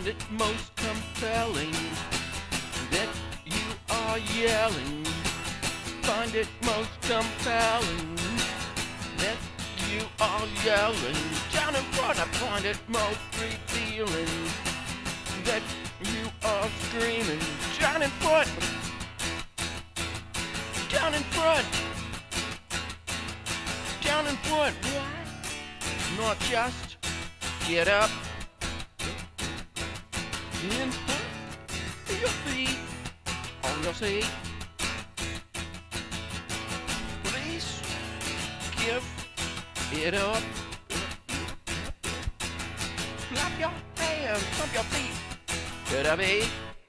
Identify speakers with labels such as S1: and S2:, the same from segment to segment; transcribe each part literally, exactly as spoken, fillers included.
S1: find it most compelling that you are yelling. Find it most compelling that you are yelling. Down in front, I find it most revealing that you are screaming. Down in front, down in front, down in front. Not just get up and put your feet on your seat. Please give it up. Clap your hands, pump your feet to the beat.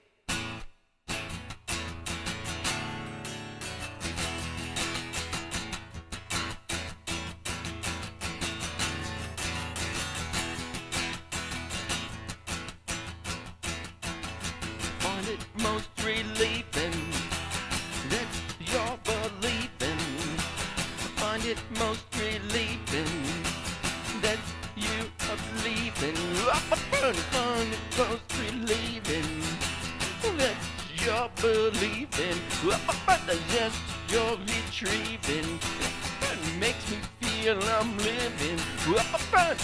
S1: Find it most relieving that you're believing. Find it most relieving that you are believing. Find it most relieving that you're believing. Just you're retrieving. It makes me feel I'm living. Up a front.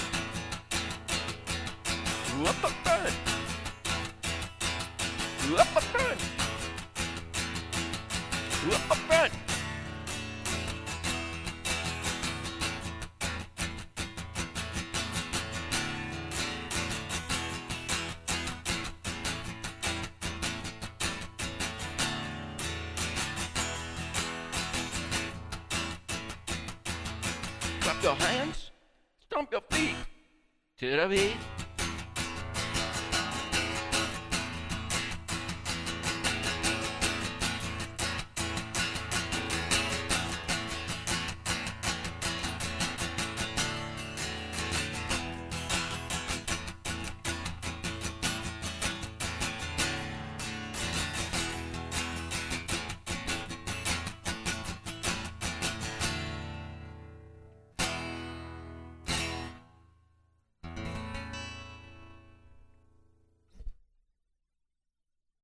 S1: Up a front. Up a front. Up a front. Clap your hands, stomp your feet to the beat.